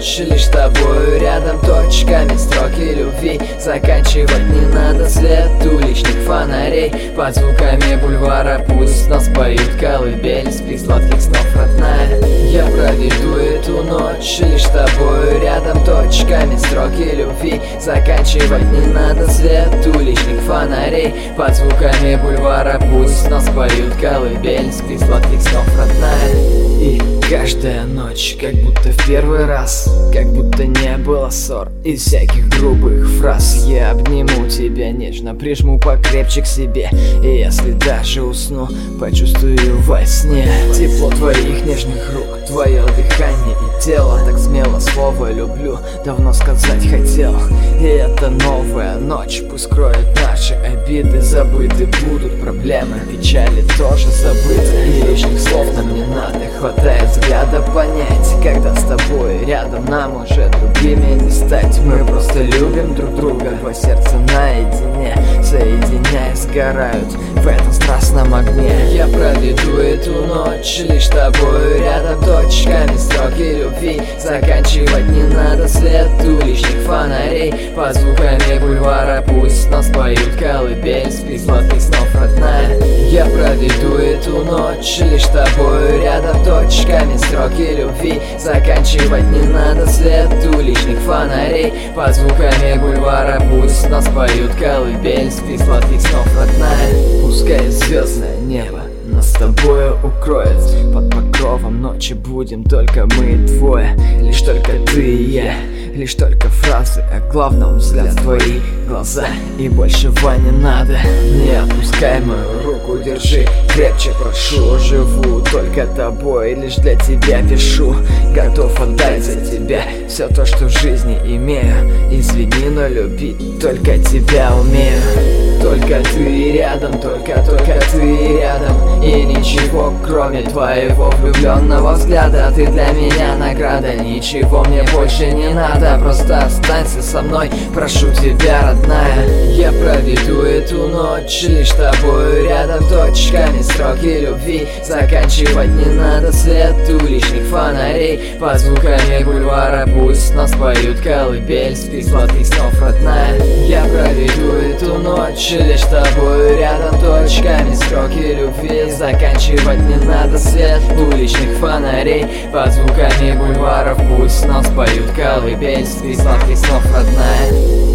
ночь лишь с тобою рядом, точками строки любви. Заканчивать не надо свет уличных фонарей. Под звуками бульвара пусть нас поют колыбель. Спи сладких снов, родная. Я проведу эту ночь лишь с тобою рядом, точками строки любви. Заканчивать не надо свет уличных фонарей. Под звуками бульвара пусть нас поют колыбель. Спи сладких снов, родная. И каждая ночь, как будто в первый раз, как будто не было ссор и всяких грубых фраз. Я обниму тебя нежно, прижму покрепче к себе. И если даже усну, почувствую во сне тепло твоих нежных рук, твое дыхание и тело. Так смело слово люблю, давно сказать хотел. И это новая ночь, пусть кроет наши обиды. Забыты будут проблемы, печали тоже забыты. И лишних слов нам не надо, хватает взгляда понять, когда с тобой рядом нам уже другими не стать. Мы просто любим друг друга, по сердцу наедине, соединяясь, сгорают в этом страстном огне. Я проведу эту ночь лишь с тобой рядом, точками строки любви. Заканчивать не надо свет уличных фонарей. Под звуками бульвара пусть нас поют колыбель. Спи сладких снов, родная. Я проведу эту ночь лишь с тобой рядом, точками строки любви. Заканчивать не надо свет уличных фонарей. Под звуками бульвара пусть нас поют колыбель. Спи сладких снов, родная. Пускай звездное небо нас с тобою укроет. Под покровом ночи будем только мы двое. Лишь только ты и я, лишь только фразы о главном, взгляд в твои глаза. И большего не надо. Не отпускай мою руку, держи крепче, прошу. Живу только тобой, лишь для тебя пишу. Готов отдать за тебя все то, что в жизни имею. Извини, но любить только тебя умею. Только ты рядом, только ты рядом. И ничего, кроме твоего влюбленного взгляда. Ты для меня награда, ничего мне больше не надо. Просто останься со мной, прошу тебя, родная. Я проведу эту ночь лишь с тобой рядом, точками строки любви. Заканчивать не надо свет уличных фонарей. Под звуками бульвара пусть нас поют колыбель. Спи сладких снов, родная. Я проведу эту ночь лишь с тобой рядом, точками строки любви. Заканчивать не надо свет уличных фонарей. Под звуками бульваров пусть нас поют колыбель. Спи сладких снов, родная.